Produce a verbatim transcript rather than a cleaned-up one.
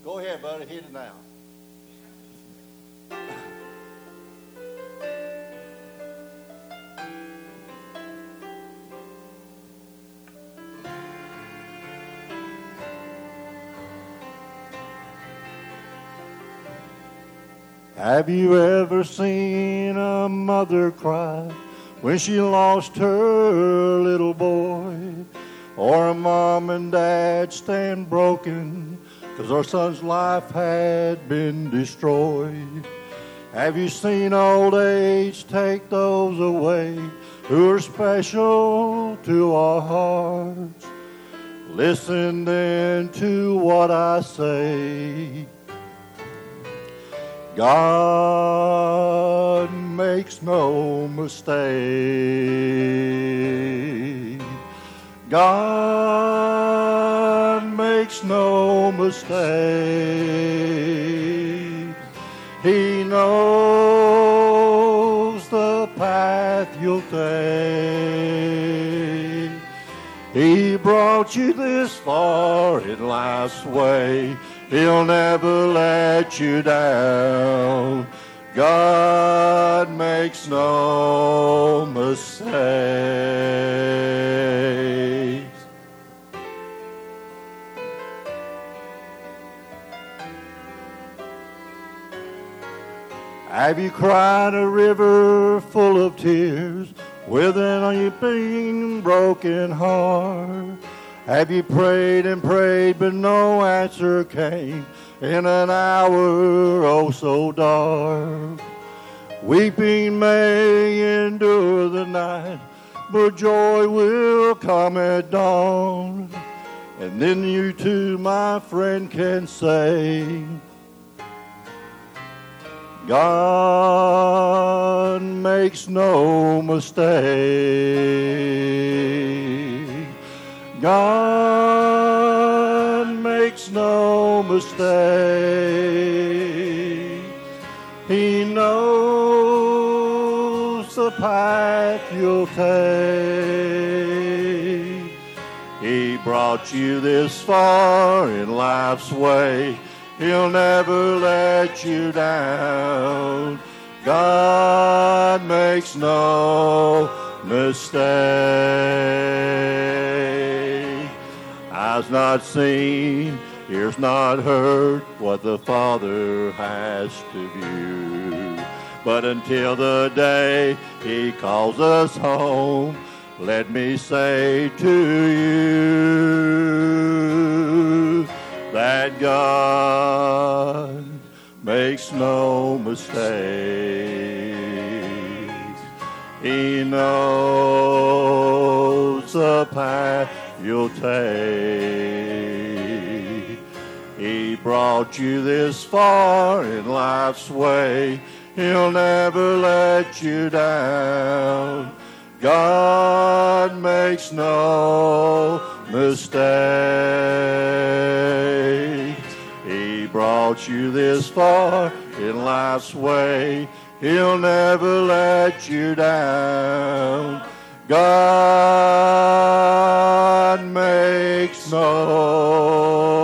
Go ahead, buddy. Hit it now. Have you ever seen a mother cry when she lost her little boy? Or a mom and dad stand broken 'cause our son's life had been destroyed? Have you seen old age take those away who are special to our hearts? Listen then to what I say. God makes no mistake. God makes no mistake. He knows the path you'll take. He brought you this far in life's way. He'll never let you down. God makes no mistakes. Have you cried a river full of tears with an weeping, broken heart? Have you prayed and prayed, but no answer came in an hour oh so dark? Weeping may endure the night, but joy will come at dawn. And then you too, my friend, can say, God makes no mistake. God makes no mistake. He knows the path you'll take. He brought you this far in life's way. He'll never let you down. God makes no mistake. Eyes not seen, ears not heard what the Father has to view. But until the day He calls us home, let me say to you that God makes no mistakes. He knows the path you'll take. He brought you this far in life's way. He'll never let you down. God makes no mistake. He brought you this far in life's way. He'll never let you down. God makes no